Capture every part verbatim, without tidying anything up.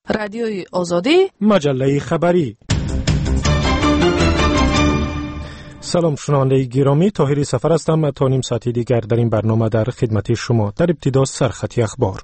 رادیوی آزادی، مجله خبری. سلام شنونده گرامی، طاهری سفر هستم. تا نیم ساعتی دیگر در این برنامه در خدمت شما. در ابتدا سرخط اخبار.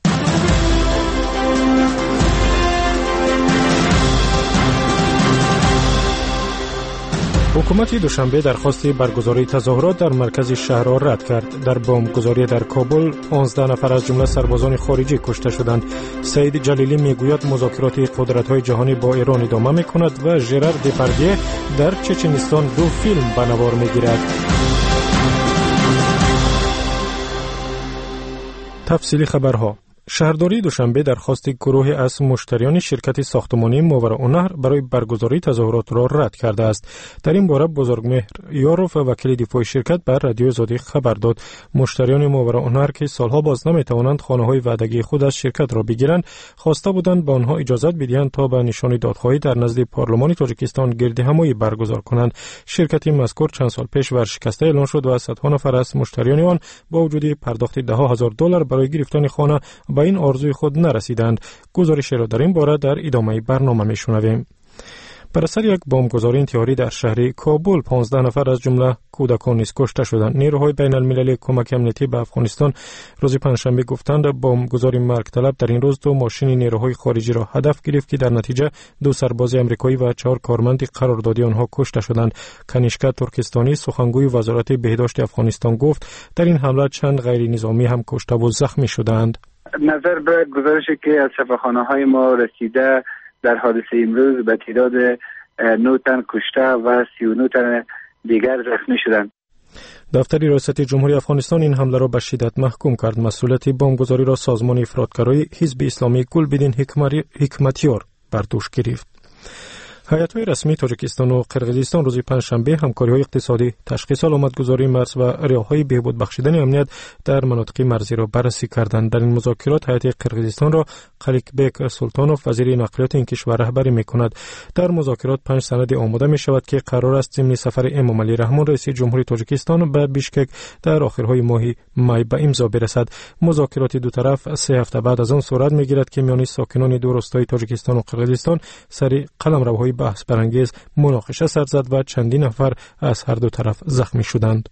حکومت دوشنبه درخواست برگزاری تظاهرات در مرکز شهر را رد کرد. در بمبگذاری در کابل پانزده نفر از جمله سربازان خارجی کشته شدند. سعید جلیلی میگوید مذاکرات قدرت‌های جهانی با ایران ادامه می‌کند و ژرار دپاردیه در چچنستان دو فیلم به نوار می‌گیرد. تفصیلی خبرها. شهرداری دوشنبه درخواست گروهی از مشتریان شرکت ساختمانی ماوراءالنهر برای برگزاری تظاهرات را رد کرده است. در این باره بزرگمهر یاروف وکیل دفاع شرکت بر رادیو آزادی خبر داد. مشتریان ماوراءالنهر که سالها باز نمیتوانند خانه‌های وعدگی خود از شرکت را بگیرند، خواسته بودند به آنها اجازه بدهند تا به نشان دادخواهی در نزد پارلمان تاجیکستان گردهمایی برگزار کنند. شرکت مذکور چند سال پیش ورشکسته اعلان شد و صدها نفر از مشتریان آن با وجود پرداخت ده هزار دلار برای گرفتن خانه با این آرزوی خود نرسیدند. گزارش را در این باره در ادامه برنامه میشنویم. بر اثر یک بمبگذاری انتحاری در شهر کابل پانزده نفر از جمله کودکان نیز کشته شدند. نیروهای بین المللی کمک امنیتی به افغانستان روز پنجشنبه گفتند بمبگذاری مرگ طلب در این روز دو ماشین نیروهای خارجی را هدف گرفت که در نتیجه دو سرباز آمریکایی و چهار کارمند قراردادی آنها کشته شدند. کنیشکا ترکستانی سخنگوی وزارت بهداشت افغانستان گفت در این حمله چند غیر نظامی هم کشته و زخمی شدند. نظر به گزارشی که از شفاخانه‌های ما رسیده در حادثه امروز به تعداد نه تن کشته و سی و نه تن دیگر زخمی شدند. دفتر ریاست جمهوری افغانستان این حمله را به شدت محکوم کرد. مسئولیت بمبگذاری را سازمان افراطگرای حزب اسلامی گلبدین حکمتیار بر دوش گرفت. هیئت‌های رسمی تاجیکستان و قرقیزستان روز پنجشنبه همکاری‌های اقتصادی، تشخیص علامتگذاری مرز و راه‌های بهبود بخشیدن امنیت در مناطق مرزی را بررسی کردند. در این مذاکرات هیئت قرقیزستان را قلیکبک سلطانوف وزیر نقلیات این کشور رهبری می‌کند. در مذاکرات پنج سند آماده می‌شود که قرار است ضمن سفر امام علی رحمان رئیس جمهوری تاجیکستان به بیشکک در آخرهای ماه می به امضا برسد. مذاکرات دو طرف سه هفته بعد از آن صورت می‌گیرد که میان ساکنان دو روستای تاجیکستان و قرقیزستان سر قلمروهای بحث برانگیز مناقشه سر زد و چندین نفر از هر دو طرف زخمی شدند.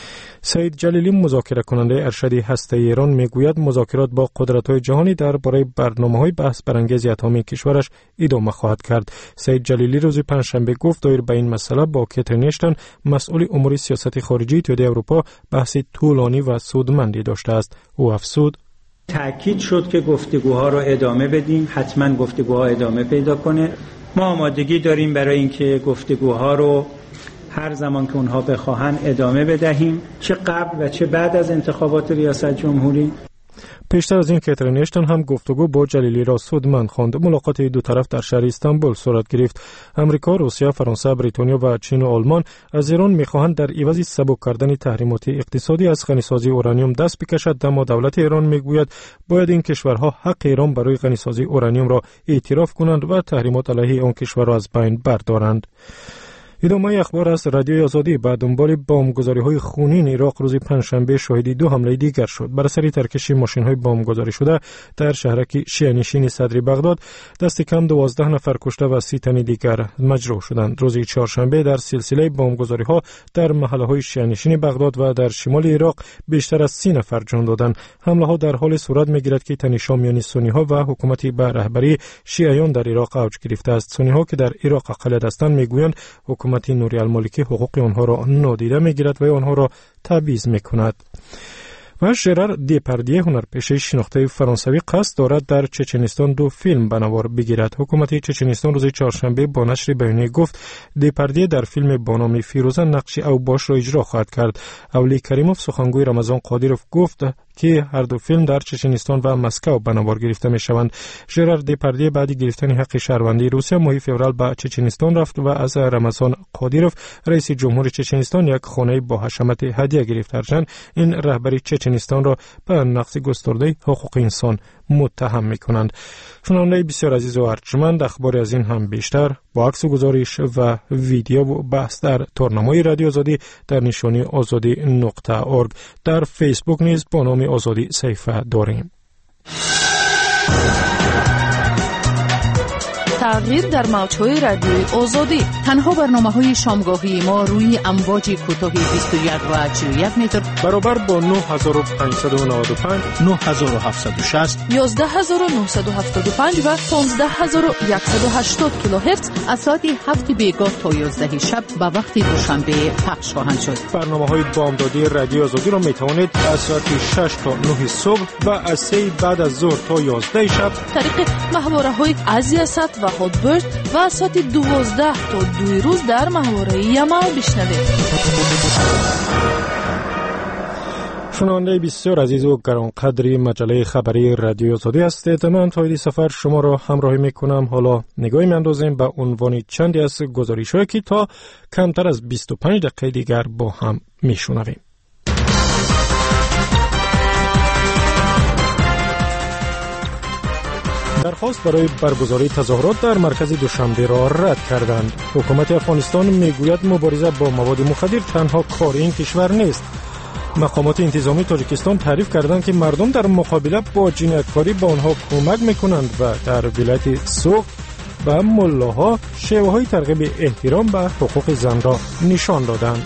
سعید جلیلی مذاکره کننده ارشد هسته ایران میگوید مذاکرات با قدرت‌های جهانی درباره برنامه‌های بحث برانگیز اتمی کشورش ادامه خواهد کرد. سعید جلیلی روز پنجشنبه گفت دایر به این مسئله با کاترین اشتن مسئول امور سیاست خارجی اتحادیه اروپا بحث طولانی و سودمندی داشته است. او افزود تأکید شد که گفتگوها را ادامه بدیم، حتما گفتگوها ادامه پیدا کنه. ما آمادگی داریم برای اینکه گفتگوها رو هر زمان که اونها بخواهن ادامه بدهیم، چه قبل و چه بعد از انتخابات ریاست جمهوری. پیشتر از این کاترین اشتن هم گفتگو با جلیلی را سودمند خواند. ملاقات دو طرف در شهر استانبول صورت گرفت. امریکا، روسیه، فرانسه، بریتانیا و چین و آلمان از ایران می‌خواهند در عوض سبک کردن تحریمات اقتصادی از غنیسازی اورانیوم دست بکشد، اما دولت ایران میگوید باید این کشورها حق ایران برای غنیسازی اورانیوم را اعتراف کنند و تحریمات علیه آن کشور را از بین بردارند. ادامه اخبار از رادیوی آزادی. بعد دنبال بمبگذاری‌های خونین عراق روز پنجشنبه شاهد دو حمله دیگر شد. بر اثر ترکش ماشین‌های بمبگذاری شده در شهرک شیعه‌نشین صدر بغداد دست کم دوازده نفر کشته و سی تن دیگر مجروح شدند. روز چهارشنبه در سلسله بمبگذاری‌ها در محله‌های شیعه‌نشین بغداد و در شمال عراق بیشتر از سی نفر جان دادند. حمله‌ها در حال صورت می‌گیرد که تنش‌ها میان سنی‌ها و حکومت به رهبری شیعیان در عراق اوج گرفته است. سنی‌ها که در عراق اقلیت هستند می‌گویند حکومت نوری المالکی حقوق آنها را نادیده می‌گیرد و آنها را تبعیض می‌کند. و ژرار دپاردیه هنرپیشه شناخته فرانسوی قصد دارد در چچنستان دو فیلم به نوار بگیرد. حکومت چچنستان روز چهارشنبه با نشر بیانیه گفت دپاردیه در فیلم با نام فیروزه نقش او باش را اجرا خواهد کرد. اولی کریموف سخنگوی رمضان قادیروف گفت که هر دو فیلم در چچنستان و مسکو به نوار گرفته می شوند. ژرار دپاردیه بعد گرفتن حق شهروندی روسیه ماه فوریه به چچنستان رفت و از رمضان قادیروف رئیس جمهور چچنستان یک خانه با حشمت هدیه گرفت. هرچند این رهبری چچنستان را به نقض گسترده حقوق انسان متهم می کنند. شنونده بسیار عزیز و ارجمند، اخباری از این هم بیشتر با عکس و گزارش و ویدیو و بحث در تورنمای رادیو آزادی در نشانی آزادی نقطه اورگ در فیسبوک نیز با نام آزادی صفحه داریم. تغییر در موج‌های رادیوی آزادی. تنها برنامه‌های شامگاهی ما روی امواج کوتاه بیست و یک و چهل و یک متر برابر با نه هزار و پانصد و نود و پنج، نه هزار و هفتصد و شصت، یازده هزار و نهصد و هفتاد و پنج و پانزده هزار و صد و هشتاد کیلوهرتز از ساعت هفت بیگاه تا یازده شب به وقت دوشنبه پخش خواهند شد. برنامه‌های بامدادی رادیو آزادی را می‌توانید از ساعت شش تا نه صبح و از سه بعد از ظهر تا یازده شب طریق محوره‌های ازیاست و هادبرد و از ساعت دوازده تا دو روز در محوره یما بشنوید. شنونده بسیار عزیز و گرانقدری مجله خبری رادیو آزادی هستید. من تایید سفر شما را همراهی میکنم. حالا نگاهی میاندازیم به عنوان چندی از گزارش‌هایی که تا کمتر از بیست و پنج دقیقه دیگر با هم میشنویم. درخواست برای برگزاری تظاهرات در مرکز دوشنبه را رد کردند. حکومت افغانستان میگوید مبارزه با مواد مخدر تنها کار این کشور نیست. مقامات انتظامی تاجیکستان تعریف کردند که مردم در مقابله با جنایتکاری به آنها کمک میکنند و در ولایت سوق و ملاها شیوه‌های ترغیب احترام به حقوق زن را نشان دادند.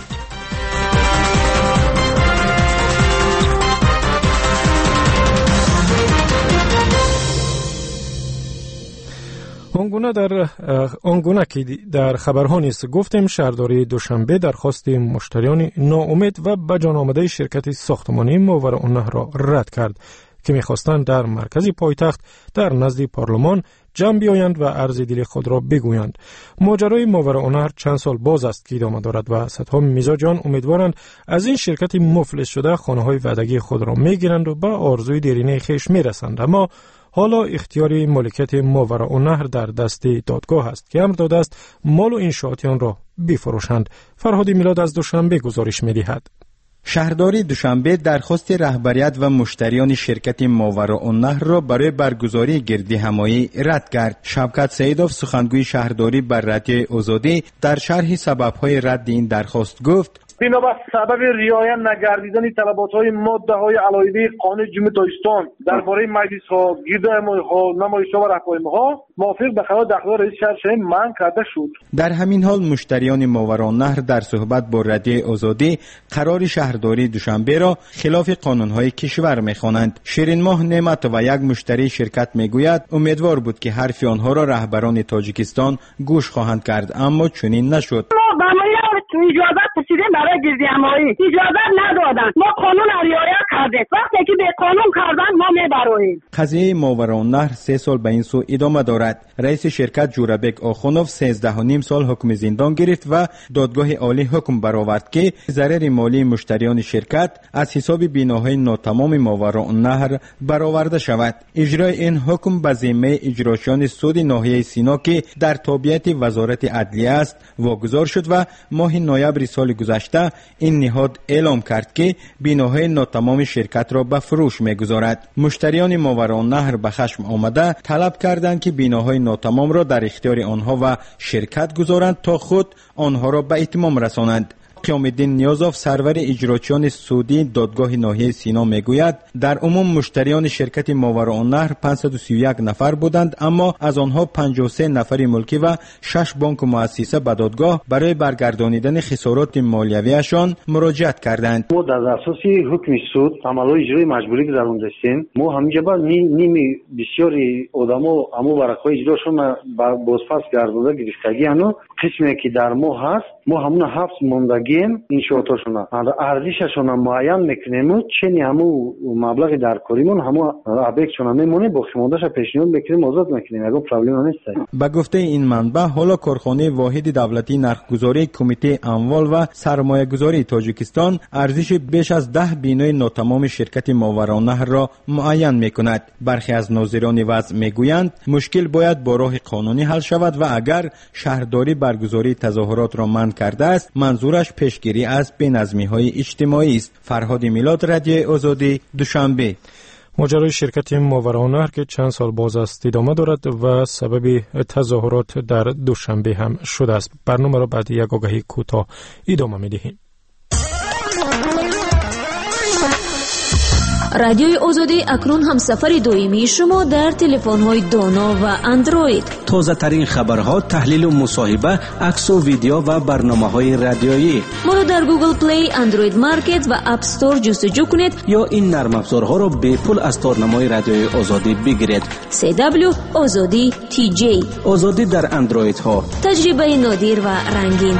آنگونه در آنگونه که در خبرها نیست گفتیم شهرداری دوشنبه درخواست مشتریان ناامید و بجان آمده شرکت ساختمانی ماوراءالنهر را رد کرد که می‌خواستند در مرکز پایتخت در نزد پارلمان جمع بیایند و عرض دل خود را بگویند. ماجرای ماوراءالنهر چند سال باز است که ادامه دارد و صدها مزاجان امیدوارند از این شرکت مفلس شده خانه‌های وعدگی خود را می‌گیرند و به آرزوی دیرینه خویش می‌رسند. اما حالا اختیار مالکیت ماوراءالنهر در دست دادگاه است که امر داده است مال و انشاءاتیان را بفروشند. فرهاد میلاد از دوشنبه گزارش می‌دهد. شهرداری دوشنبه درخواست رهبریت و مشتریان شرکت ماوراءالنهر را برای برگزاری گردی همایی رد کرد. شوکت سیدوف سخنگوی شهرداری بر رادیو آزادی در شرح سبب‌های رد این درخواست گفت: بنابر سبب رعایت نگردیدن طلبات‌های ماده‌های علایقه قانون جمهوری تاجیکستان درباره مجلس‌ها، گردهمایی‌ها، نمایش‌ها و رهبری‌ها موافق به خلاف دستور رئیس شهر منع کرده شد. در همین حال مشتریان ماوراءالنهر در صحبت با رادیو آزادی قرار شهرداری دوشنبه را خلاف قانون‌های کشور می‌خوانند. شیرین ماه نعمت و یک مشتری شرکت می‌گوید امیدوار بود که حرف آنها را رهبران تاجیکستان گوش خواهند کرد، اما چنین نشد. اجازت پرسیدیم برای گردی همایی، اجازت ندادن. ما قانون رعایت کردیم، وقتی که به قانون کردن ما میبریم. قضیه ماوراءالنهر سه سال به این سو ادامه دارد. رئیس شرکت جورابک آخونوف سیزده و نیم سال حکم زندان گرفت و دادگاه عالی حکم برآورد که ضرر مالی مشتریان شرکت از حساب بیناهای ناتمام ماوراءالنهر برآورده شود. اجرای این حکم به ذمه اجراشیان سود ناحیه سینا که در تابعیت وزارت عدلیه است واگذار شد و ماه نوامبر سال گذشته این نهاد اعلام کرد که بیناهای ناتمام شرکت را به فروش می‌گذارد. مشتریان ماوراءالنهر به خشم آمده طلب کردند که بیناهای ناتمام را در اختیار آنها و شرکت گذارند تا خود آنها را به اتمام رسانند. قیام الدین نیازوف سرور اجراچیان سودی دادگاه ناحیه سینا میگوید در عموم مشتریان شرکت ماوراءالنهر پانصد و سی و یک نفر بودند، اما از آنها پنجاه و سه نفر ملکی و شش بانک و مؤسسه به دادگاه برای برگردانیدن خسارات مالیویشان مراجعت کردند. ما در اساس حکم سود عملهای اجرای مجبوری گذرانده هستیم. ما همینجا با نیم بسیاری آدما اما برای اجراشون بازپس گردانده گرفتگی انو قسمی که در ما هست ما همون حبس موندگیم انشاءاتشون ارزششون معین میکنیم چنی همو مبلغ در کاریمون همو ابیکشون میمونه با خمودش پیشنهاد میکنیم آزاد میکنیم اگه پرابلم نیست. به گفته این منبع حالا کارخانه واحد دولتی نرخگذاری کمیته اموال و سرمایه گذاری تاجیکستان ارزش بیش از ده بینای ناتمام شرکت ماوراءالنهر را معین میکند. برخی از ناظران وضع میگویند مشکل باید با راه قانونی حل شود و اگر شهرداری برگزاری تظاهرات را منع کرده است منظورش پیشگیری از بی‌نظمی‌های اجتماعی است. فرهاد میلاد، رادیو آزادی، دوشنبه. ماجرای شرکت ماوراءالنهر که چند سال باز است ادامه دارد و سبب تظاهرات در دوشنبه هم شده است. برنامه را بعد یک آگهی کوتاه ادامه می‌دهیم. رادیوی آزادی اکنون هم سفر دائمی شما در تلفن‌های دانا و اندروید. تازه ترین خبرها، تحلیل و مصاحبه، عکس و ویدیو و برنامه‌های رادیویی. ما را در گوگل پلی، اندروید مارکت و اپ استور جستجو کنید یا این نرم افزارها را به پول از تارنمای رادیوی آزادی بگیرید. سی دبلیو آزادی تی جی. آزادی در اندروید ها. تجربه نادر و رنگین.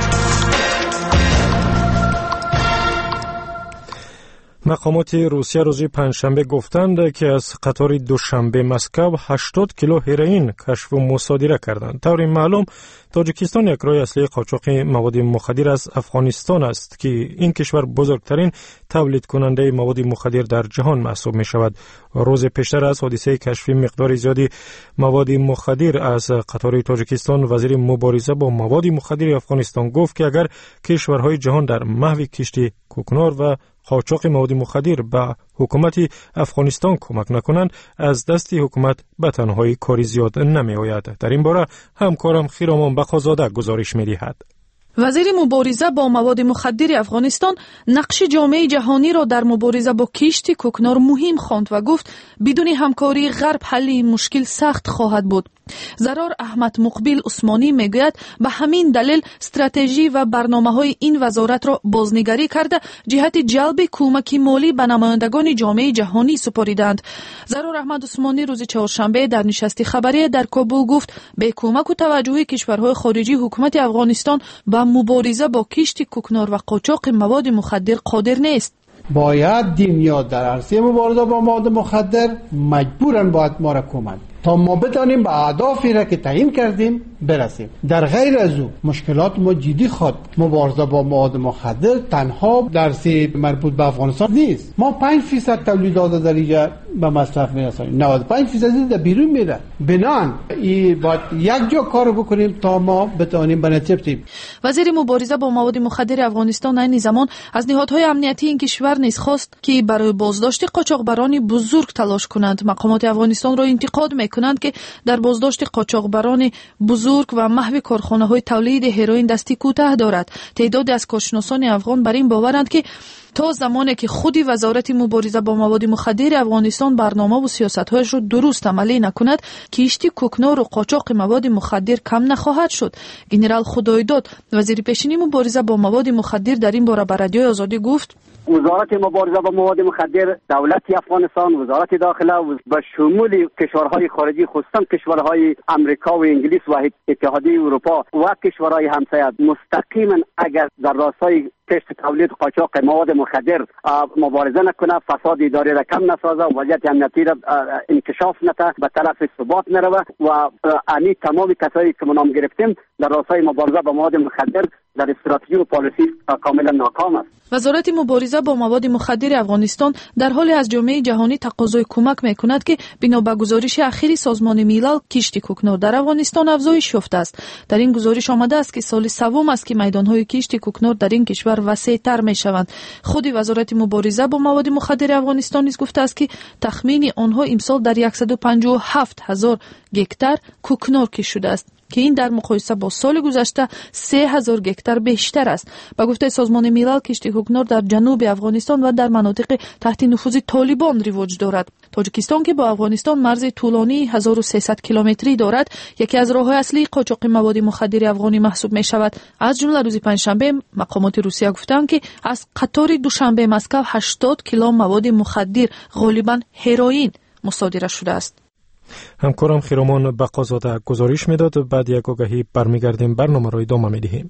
مقامات روسیه روز پنجشنبه گفتند که از قطار دوشنبه مسکو هشتاد کیلو هروئین کشف و مصادره کردند. طور معلوم تاجیکستان یک راه اصلی قاچاق مواد مخدر از افغانستان است که این کشور بزرگترین تولید کننده مواد مخدر در جهان محسوب می شود. روز پیشتر از حادثه کشف مقدار زیادی مواد مخدر از قطار تاجیکستان، وزیر مبارزه با مواد مخدر افغانستان گفت که اگر کشورهای جهان در محو کشتی کوکنار و قاچاق مواد مخدر به حکومت افغانستان کمک نکنند، از دست حکومت به تنهایی کاری زیاد نمی آید. در این باره همکارم خیرامان بقازاده گزارش می دهد. وزیر مبارزه با مواد مخدر افغانستان نقش جامعه جهانی را در مبارزه با کشتی کوکنار مهم خواند و گفت بدون همکاری غرب حل این مشکل سخت خواهد بود. زرار احمد مقبل عثمانی میگوید به همین دلیل استراتژی و برنامه‌های این وزارت را بازنگری کرده جهت جلب کمک مالی به نمایندگان جامعه جهانی سپاریدند. زرار احمد عثمانی روز چهارشنبه در نشست خبری در کابل گفت به کمک و توجه کشورهای خارجی حکومت افغانستان به مبارزه با کشتی کوکنار و قاچاق مواد مخدر قادر نیست. باید دنیا در عرصه مبارزه با مواد مخدر مجبورن باید ما را کمک تا ما بتانیم به اهدافی را که تعیین کردیم برسیم. در غیر از او مشکلات ما جدی خواهد. مبارزه با مواد مخدر تنها درسی مربوط به افغانستان نیست. ما پنج فیصد تولیدات در اینجا به مصرف میرسانیم، نود و پنج فیصد در بیرون میره. بنان این باید یک جا کار بکنیم تا ما بتانیم به نتیجه برسیم. وزیر مبارزه با مواد مخدر افغانستان این زمان از نهادهای امنیتی این کشور نیز خواست که برای بازداشت قاچاقبران بزرگ تلاش کنند. مقامات افغانستان را انتقاد میکنند که در بازداشت قاچاقبران بزرگ و محو کارخانه‌های تولید هروئین دستی کوتاه دارد. تعدادی از کارشناسان افغان بر این باورند که تا زمانی که خودی وزارت مبارزه با مواد مخدر افغانستان برنامه و سیاست‌هایش را درست عملی نکند، کشتی کوکنار و قاچاق مواد مخدر کم نخواهد شد. گنرال خدایداد، وزیر پیشین مبارزه با مواد مخدر، در این باره به رادیوی آزادی گفت: وزارت مبارزه با مواد مخدر، دولت افغانستان، وزارت داخله و شمول کشورهای خارجی خصوصا کشورهای امریکا و انگلیس و اتحادیه اروپا و کشورهای همسایه مستقیما اگر در راستای کشت تولید قاچاق مواد مخدر مبارزه نکنه، فساد اداری را کم نسازه، وضعیت امنیتی را انکشاف نده، به طرف ثبات نروه و انی تمام کسایی که ما نام گرفتیم در راستای مبارزه با مواد مخدر در استراتژی و پالیسی کاملا ناکام است. وزارت مبارزه با مواد مخدر افغانستان در حال از جامعه جهانی تقاضای کمک میکند که بنا به گزارش اخیری سازمان ملل کشتی کوکنار در افغانستان افزایش یافته است. در این گزارش آمده است که سال سوم است که میدانهای کشتی کوکنار در این کشور وسیع‌تر میشوند. خود وزارت مبارزه با مواد مخدر افغانستان نیز گفته است که تخمین آنها امسال در صد و پنجاه و هفت هزار گکتار کوکنار کشته شده است که این در مقایسه با سال گذشته سه هزار گکتار بیشتر است. با گفته سازمان ملل کشتی کوکنار در جنوب افغانستان و در مناطق تحت نفوذ طالبان رواج دارد. تاجیکستان که با افغانستان مرز طولانی هزار و سیصد کیلومتری دارد، یکی از راه‌های اصلی قاچاق مواد مخدر افغانی محسوب می شود. از جمله روز پنجشنبه مقامات روسیه گفتند که از قطار دوشنبه مسکو هشتاد کیلو مواد مخدر غالباً هروئین مصادره شده است. همکارم خیرامان بقازاده گزارش میداد. بعد یک آگهی برمیگردیم، برنامه را ادامه میدهیم.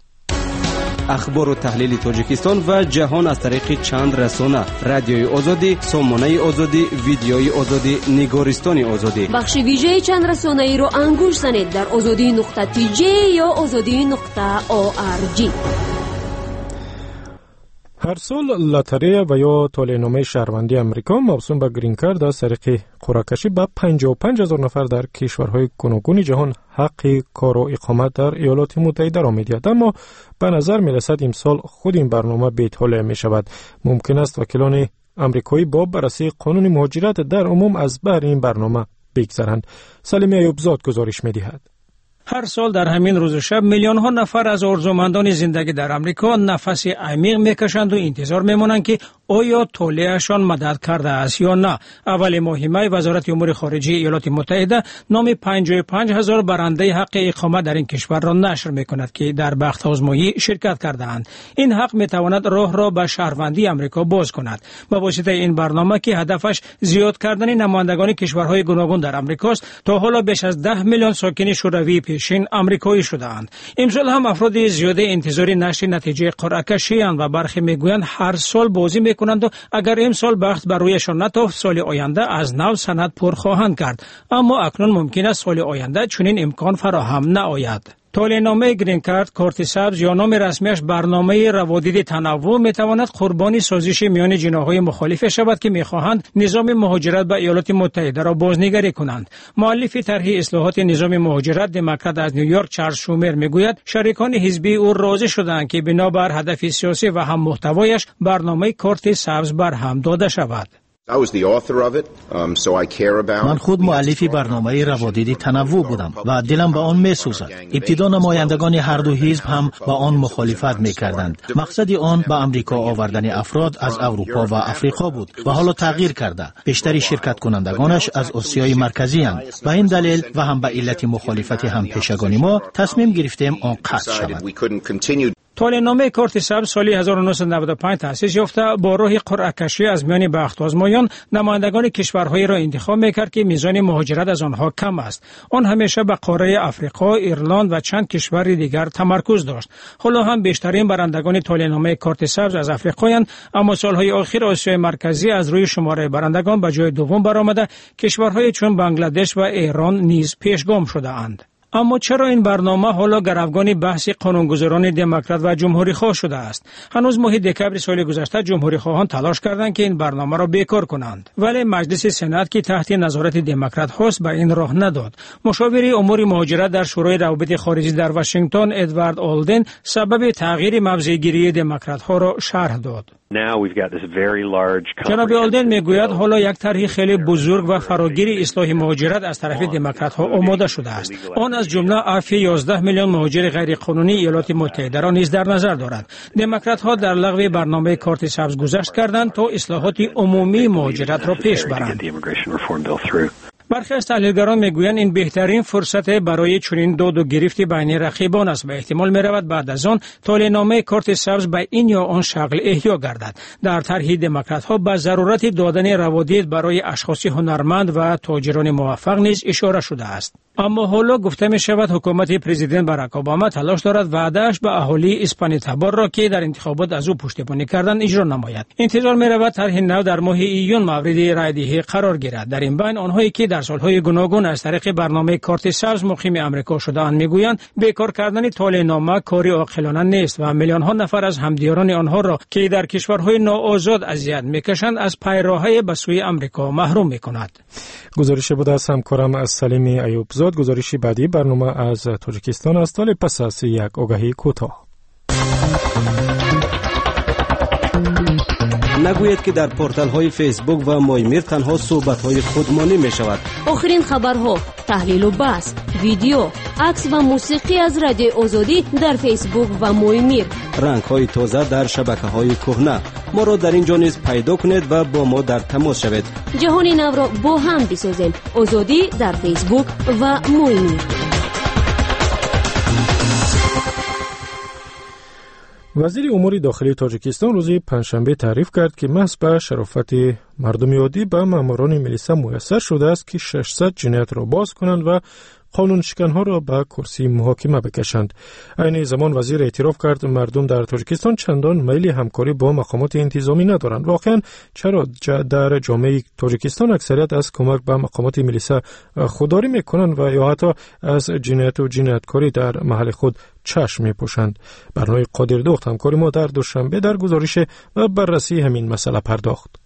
اخبار و تحلیل تاجیکستان و جهان از طریق چند رسانه: رادیوی آزادی، سامانه آزادی، ویدیوی آزادی، نگارستان آزادی. بخش ویژه چند رسانه ای رو انگوش زنید در آزادی نقطه تی جی یا آزادی نقطه او آر جی. هر سال لاتاری و یا تولیه‌نامه شهروندی امریکا موسوم به گرین کارت از طریق قرعه کشی به پنجاه و پنج هزار نفر در کشورهای گوناگون جهان حق کار و اقامت در ایالات متحده را می‌دهد. اما به نظر می‌رسد امسال خود این برنامه بی‌تولیه می‌شود. ممکن است وکیلان امریکایی با بررسی قانون مهاجرت در عموم از بر این برنامه بگذرند. سلیمی ایوبزاد گزارش می‌دهد. هر سال در همین روز و شب میلیون ها نفر از آرزومندان زندگی در امریکا نفس عمیق میکشند و انتظار میمانند که آیا تولیهشان مدد کرده است یا نه. اول ماه می وزارت امور خارجه ایالات متحده نام پنجاه و پنج هزار برنده حق اقامت در این کشور را نشر می‌کند که در بخت آزمایی شرکت کرده‌اند. این حق می‌تواند راه را به شهروندی آمریکا باز کند. با واسطه این برنامه که هدفش زیاد کردن نمایندگان کشورهای گوناگون در امریکاست، تا حالا بیش از ده میلیون ساکن شوروی پیشین آمریکایی شده‌اند. امسال هم افراد زیاد انتظار نشر نتیجه قرعه کشی اند و برخی میگویند هر سال بازی می‌کنند و اگر امسال بخت بر رویشان نتافت سال آینده از نو سند پر خواهند کرد. اما اکنون ممکن است سال آینده چنین امکان فراهم نآید. تولیه‌نامه گرین کارت کارت سبز یا نام رسمیش برنامه روادید تنوع میتواند قربانی سازش میان جناح‌های مخالف شود که میخواهند نظام مهاجرت به ایالات متحده را بازنگری کنند. مؤلف طرح اصلاحات نظام مهاجرت دموکرات از نیویورک چارلز شومر میگوید شریکان حزبی او راضی شدند که بنابر هدف سیاسی و هم محتوایش برنامه کارت سبز برهم داده شود. من خود مؤلف برنامه روادید تنوع بودم و دلم به آن می‌سوزد. ابتدا نمایندگان هر دو حزب هم با آن مخالفت می‌کردند. مقصد آن به آمریکا آوردن افراد از اروپا و آفریقا بود و حالا تغییر کرده. بیشتری شرکت کنندگانش از آسیای مرکزی اند. به این دلیل و هم به علت مخالفت هم پیشگانی ما تصمیم گرفتیم آن قطع شود. تولیه‌نامه کارت سبز سال هزار و نهصد و نود و پنج تأسیس یافته با راه قرعه کشی از میان بخت آزمایان نمایندگان کشورهایی را انتخاب میکرد که میزان مهاجرت از آنها کم است. آن همیشه به قاره آفریقا، ایرلند و چند کشور دیگر تمرکز داشت. حالا هم بیشترین برندگان تولیه‌نامه کارت سبز از آفریقایند، اما سالهای اخیر آسیای مرکزی از روی شماره برندگان به جای دوم برآمده. کشورهای چون بنگلادش و ایران نیز پیشگام شده اند. اما چرا این برنامه حالا گروگان بحث قانونگذاران دموکرات و جمهوری خواه شده است؟ هنوز ماه دکبر سال گذشته جمهوری خواهان تلاش کردند که این برنامه را بیکار کنند، ولی مجلس سنات که تحت نظارت دموکرات هست به این راه نداد. مشاور امور مهاجرت در شورای روابط خارجی در واشنگتن ادوارد آلدن سبب تغییر موضع‌گیری دموکرات ها را شرح داد. جناب آلدن میگوید حالا یک طرح خیلی بزرگ و فراگیر اصلاح مهاجرت از طرف دموکرات ها آماده شده است. آن از جمله عفو یازده میلیون مهاجر غیر قانونی ایالات متحده را نیز در نظر دارد. دموکرات ها در لغو برنامه کارت سبز گذشت کردند تا اصلاحات عمومی مهاجرت را پیش برند. برخی از تحلیلگران میگویند این بهترین فرصت برای چنین داد و گرفت بین رقیبان است و احتمال میرود بعد از آن تولیه‌نامه کارت سبز به این یا آن شکل احیا گردد. در طرح دموکرات ها به ضرورت دادن روادید برای اشخاص هنرمند و تاجران موفق نیز اشاره شده است. اما حالا گفته می شود حکومت پرزیدنت باراک اوباما تلاش دارد وعده‌اش به اهالی اسپانی تبار را که در انتخابات از او پشتیبانی کردند اجرا نماید. انتظار می رود طرح نو در ماه ایون مورد رایدهی قرار گیرد. در این بین آنهایی که در سالهای گوناگون از طریق برنامه کارت سبز مقیم آمریکا شده‌اند میگویند بیکار کردن تولیه‌نامه کاری عاقلانه نیست و میلیون ها نفر از همدیاران آنها را که در کشورهای ناآزاد اذیت میکشند از پیراهی به سوی آمریکا محروم میکند. گزارش بود از همکارم از سلیم ایوبزاد. گزارشی بعدی برنامه از تاجیکستان است، ولی پس از یک آگهی کوتاه. نگوید که در پورتال های فیسبوک و مایمیر تنها صحبت های خودمانی می شود. آخرین خبرها، تحلیل و بحث، ویدیو، عکس و موسیقی از رادیو آزادی در فیسبوک و مایمیر. رنگ های تازه در شبکه های کهنه. ما را در اینجا نیز پیدا کنید و با ما در تماس شوید. جهان نو را با هم بسازیم. آزادی در فیسبوک و مایمیر. وزیر امور داخلی تاجیکستان روز پنجشنبه تعریف کرد که محض به شرافت مردم عادی به ماموران میلیسا میسر شده است که ششصد جنایت را باز کنند و قانون شکنها را به کرسی محاکمه بکشند. عین زمان وزیر اعتراف کرد مردم در تاجیکستان چندان میل همکاری با مقامات انتظامی ندارند. واقعا چرا در جامعه تاجیکستان اکثریت از کمک به مقامات میلیسا خودداری میکنند و یا حتی از جنایت و جنایتکاری در محل خود چشم میپوشند؟ برنامه قادر دوخت همکاری ما در دوشنبه در گزارش و بررسی همین مسئله پرداخت.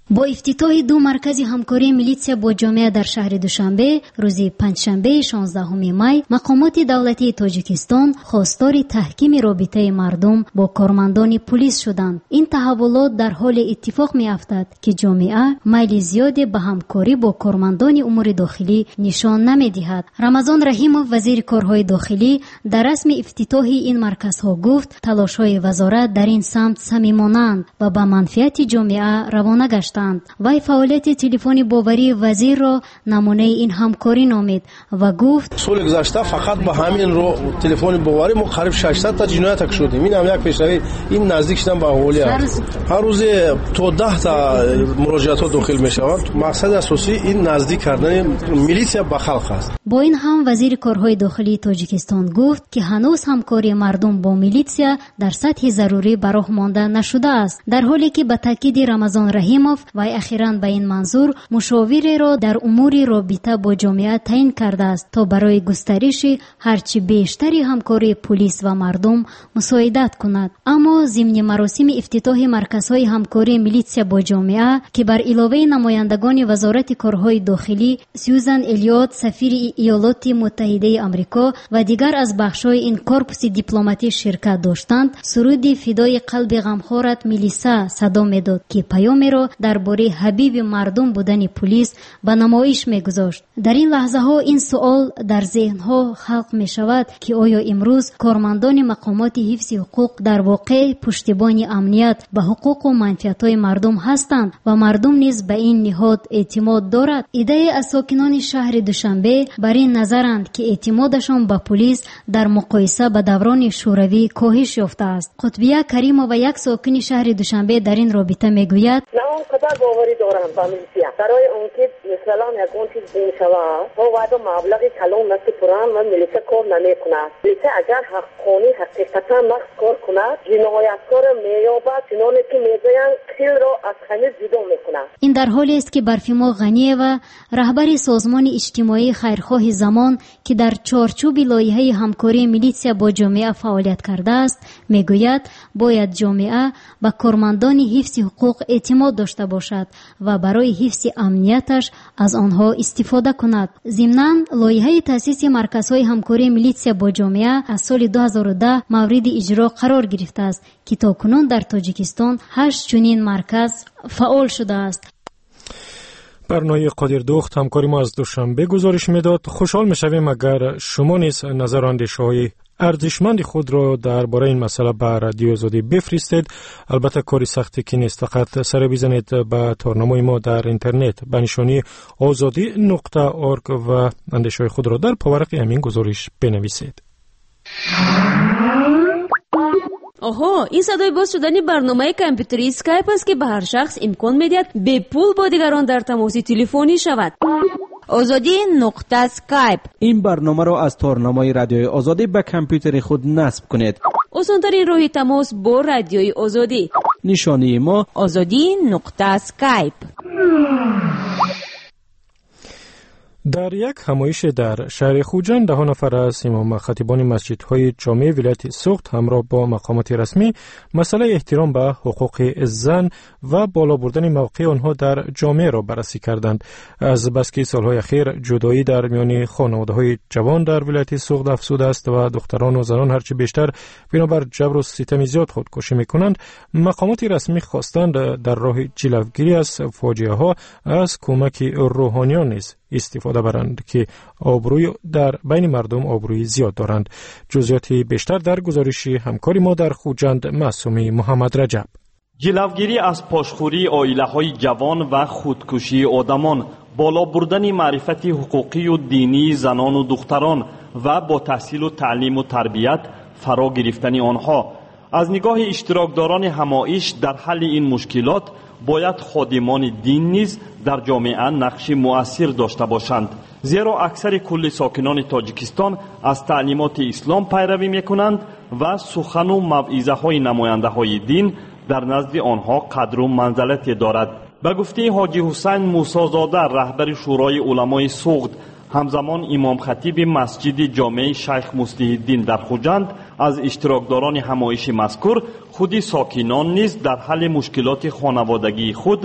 با افتتاح دو مرکز همکاری میلیسیا با جامعه در شهر دوشنبه روز پنجشنبه شانزدهم می مقامات دولتی تاجیکستان خواستار تحکیم رابطه مردم با کارمندان پلیس شدند. این تحولات در حال اتفاق میافتد که جامعه میل زیاد به همکاری با کارمندان امور داخلی نشان نمیدهد. رمضان رحیمов وزیر کارهای داخلی در رسم افتتاح این مرکزها گفت تلاش‌های وزارت در این سمت صمیمانه‌اند و به منفعت جامعه روانه گشتند. وی فعالیت تلفن باوری وزیر را نمونه این همکاری نامید و گفت سال گذشته فقط با همین رو تلفن باوری ما قریب ششصد تا جنایت شدیم. این هم یک پیشروی، این نزدیک شدن به اهالی است. هر روز تا ده تا مراجعات داخل می شوند. مقصد اساسی این نزدیک کردن میلیسیا به خلق است. با این هم وزیر کارهای داخلی تاجیکستان گفت که هنوز همکاری مردم با میلیسیا در سطح ضروری براه مانده نشده است، در حالی که به تاکید رمضان رحیمов و اخیراً به این منظور مشاوری را در امور رابطه با جامعه تعیین کرده است تا برای گسترش هرچی بیشتری همکاری پلیس و مردم مساعدت کند. اما ضمن مراسم افتتاح مرکزهای همکاری میلیسیا با جامعه که بر علاوه نمایندگان وزارت کارهای داخلی، سیوزن الیوت سفیر ایالات متحده آمریکا و دیگر از بخش‌های این کورپوس دیپلماتی شرکت داشتند، سرود فدای قلب غمخوارت میلیسا صدا می‌داد که پیامی را درباره حبیب مردم بودن پلیس به نمایش می‌گذاشت. در این لحظه ها این سوال در ذهن‌ها خلق می‌شود که آیا امروز کارمندان مقامات حفظ حقوق در واقع پشتیبان امنیت به حقوق و منفعت‌های مردم هستند و مردم نیز به این نهاد اعتماد دارد؟ ایده از ساکنان شهر دوشنبه بر این نظرند که اعتمادشان به پلیس در مقایسه به دوران شوروی کاهش یافته است. قطبیه کریمова یک ساکن شهر دوشنبه در این رابطه میگوید قدر باوری دارم با میلیسیا برای اون که مثلا یکون چیز بین شود و وعده مبلغ کلان مثل پران و میلیسیا کار نمیکند. میلیسیا اگر حقانی حقیقتا مخص کار کند جنایتکار مییابد، چنانه که میگویند خیل را از خمیر جدا میکند. این در حالی است که برفیما غنیه رهبر سازمان اجتماعی خیرخواه زمان که در چارچوب لایحه همکاری میلیسیا با جامعه فعالیت کرده است میگوید باید جامعه به کارمندان حفظ حقوق اعتماد داشته باشد و برای حفظ امنیتش از آنها استفاده کند. ضمناً لایحه تأسیس مرکزهای همکاری میلیسیا با جامعه از سال دو هزار و ده مورد اجرا قرار گرفته است که تاکنون در تاجیکستان هشت چنین مرکز فعال شده است. برنامه قادر دوخت همکاری ما از دوشنبه گزارش میداد. خوشحال میشویم اگر شما نیز نظر و اندیشه‌های ارزشمند خود را درباره این مسئله به رادیو آزادی بفرستید. البته کاری سختی که نیست، فقط سر بزنید به تارنمای ما در اینترنت به نشانی آزادی نقطه اورگ و اندیشه‌های خود را در پاورق همین گزارش بنویسید. آها، این صدای باز شدنی برنامه کامپیوتری اسکایپ است که به هر شخص امکان میدهد به پول با دیگران در تماس تلفنی شود. آزادی نقطه اسکایپ. این برنامه را از تارنمای رادیوی آزادی به کامپیوتر خود نصب کنید. آسان‌ترین راه تماس با رادیوی آزادی. نشانی ما آزادی نقطه اسکایپ. در یک همایش در شهر خوجند ده نفر از امام خطیبان مسجدهای جامع ولایت سوخت همراه با مقامات رسمی مسئله احترام به حقوق زن و بالا بردن موقع آنها در جامعه را بررسی کردند. از بس که سالهای اخیر جدایی در میان خانواده‌های جوان در ولایت سوخت افزوده است و دختران و زنان هرچی بیشتر بنابر جبر و ستم زیاد خودکشی میکنند، مقامات رسمی خواستند در راه جلوگیری از فاجعه ها از کمک روحانیان نیز استفاده برند که آبروی در بین مردم آبروی زیاد دارند. جزئیات بیشتر در گزارش همکاری ما در خوجند معصومی محمد رجب. جلوگیری از پاشخوری عائله‌های جوان و خودکشی آدمان، بالا بردن معرفت حقوقی و دینی زنان و دختران و با تحصیل و تعلیم و تربیت فرا گرفتن آنها. از نگاه اشتراکداران همایش در حل این مشکلات باید خادمان دین نیز در جامعه نقش مؤثر داشته باشند، زیرا اکثر کل ساکنان تاجیکستان از تعلیمات اسلام پیروی میکنند و سخن و موعظه های نماینده های دین در نزد آنها قدر و منزلتی دارد. به گفته حاجی حسین موسی زاده رهبر شورای علمای سوخت، همزمان امام خطیب مسجد جامع شیخ مصلح الدین در خوجند، از اشتراکداران همایش مذکور خودی ساکنان نیز در حل مشکلات خانوادگی خود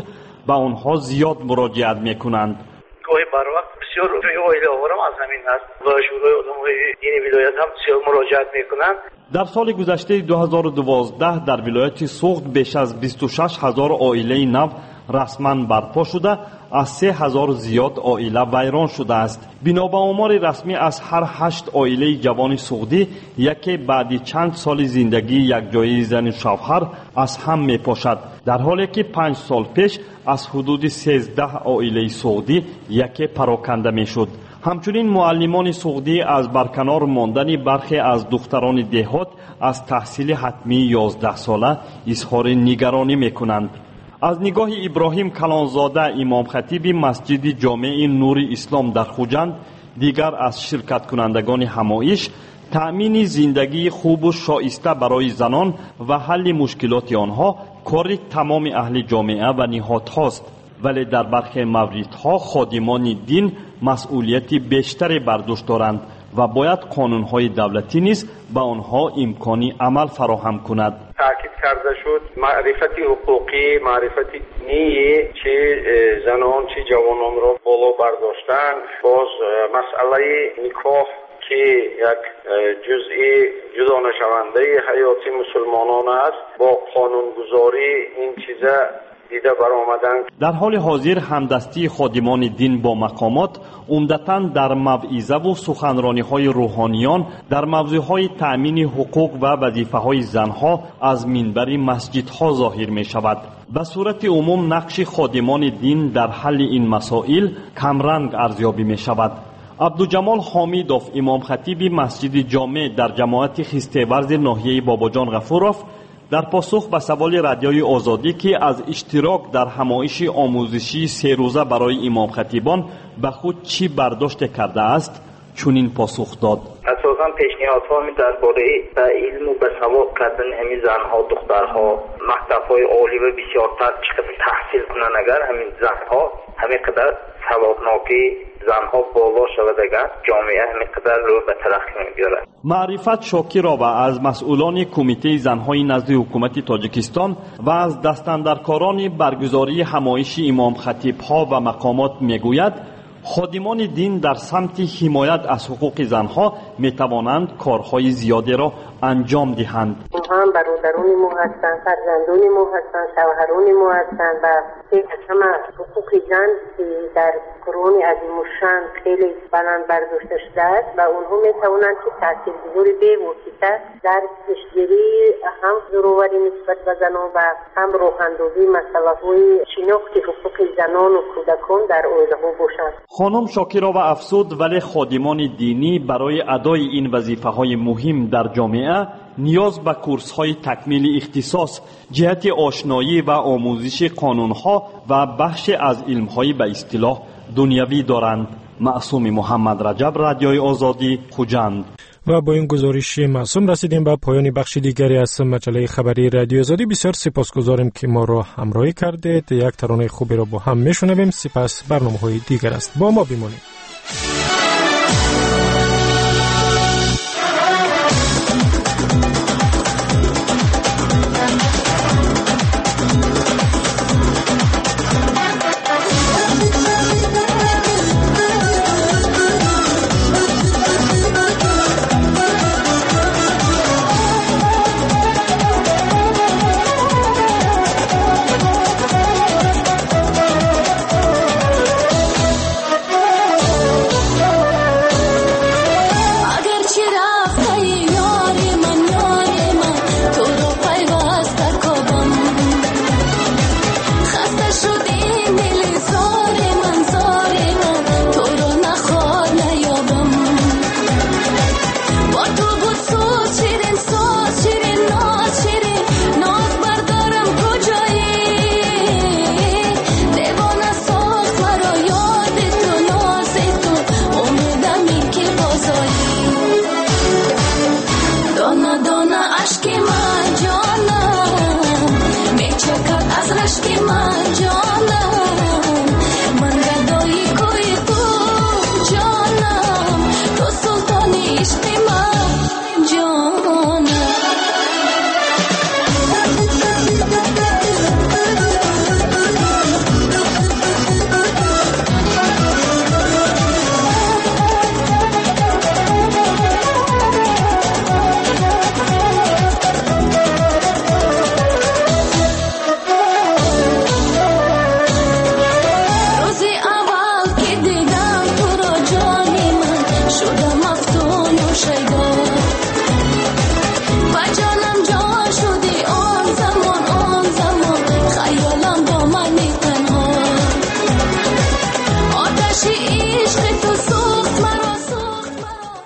به آنها زیاد مراجعت میکنند. گاهی بر وقت بسیار روی اویله آورم از همین هست و شورای آدم‌های دینی ولایت هم بسیار مراجعت میکنند. در سال گذشته دو هزار و دوازده در ولایت سوخت بیش از بیست و شش هزار عائله نو رسما برپا شده، از سه هزار زیاد عائله ویران شده است. بنا به آمار رسمی از هر هشت عائله جوان سوختی یکی بعد چند سال زندگی یک جای زن و شوهر از هم میپاشد، در حالی که پنج سال پیش از حدود سیزده عائله سوختی یکی پراکنده میشد. همچنین معلمان سوختی از برکنار ماندن برخی از دختران دهات از تحصیل حتمی یازده ساله اظهار نگرانی میکنند. از نگاه ابراهیم کلانزاده امام خطیب مسجد جامع نور اسلام در خوجند، دیگر از شرکت کنندگان همایش، تأمین زندگی خوب و شایسته برای زنان و حل مشکلات آنها کار تمام اهل جامعه و نهادهاست، ولی در برخی موردها خادمان دین مسئولیت بیشتری بر دوش دارند و باید قانونهای دولتی نیز به آنها امکانی عمل فراهم کند. تاکید کرده شد معرفت حقوقی، معرفت دینی چه زنان چه جوانان را بالا برداشتن. باز مسئله نکاح که یک جزئی جدا نشونده حیات مسلمانان است، با قانونگذاری این چیزا دیده برآمدند. در حال حاضر همدستی خادمان دین با مقامات عمدتاً در موعظه و سخنرانی‌های روحانیان در موضوعهای تأمین حقوق و وظیفه‌های زنها از منبر مسجدها ظاهر می‌شود. به صورت عموم نقش خادمان دین در حل این مسائل کمرنگ ارزیابی می‌شود. عبدالجمال حامیدوف امام خطیب مسجد جامع در جماعت خیسته‌ورز ناحیه باباجان غفورов در پاسخ به سوال رادیوی آزادی که از اشتراک در همایش آموزشی سه روزه برای امام خطیبان به خود چی برداشت کرده است چنین پاسخ داد: اساساً پیشنهادها می درباره به علم و به سواد کردن همین زنها دخترها مکتب‌های عالی و بسیارتر چقدر تحصیل کنن، اگر همین زنها همین قدر سوادناکی زنها بالا شود، اگر جامعه همین قدر رو به ترقی می‌بره. معرفت شاکرova از مسئولان کمیته زنهای نزد حکومت تاجیکستان و از دستاندرکاران برگزاری همایش امام خطیب‌ها و مقامات میگوید خادمان دین در سمت حمایت از حقوق زنها میتوانند کارهای زیادی را انجام دهند. اونها هم برادران ما هستند، فرزندان ما هستند، شوهران ما هستند و همه حقوق زن در قرآن عظیم الشان خیلی بلند برداشته شده است و اونها میتوانند که تاثیرگذار به واسطه در پیشگیری هم ضروری نسبت به زنان و هم راهاندازی مسئله‌های شناخت حقوق زنان و کودکان در عائله‌ها باشند. خانم شاکرova افزود ولی خادمان دینی برای ادای این وظیفه‌های مهم در جامعه نیاز به کورس‌های تکمیل اختصاص جهت آشنایی و آموزش قانون‌ها و بخش از علم‌های به اصطلاح دنیوی دارند. معصوم محمد رجب، رادیوی آزادی، خوجند. و با این گزارش معصوم رسیدیم به پایان بخش دیگری از مجله خبری رادیو آزادی. بسیار سپاسگزاریم که ما را همراهی کردید. یک ترانه خوبی را با هم میشنویم، سپس برنامه‌های دیگر است. با ما بمانید.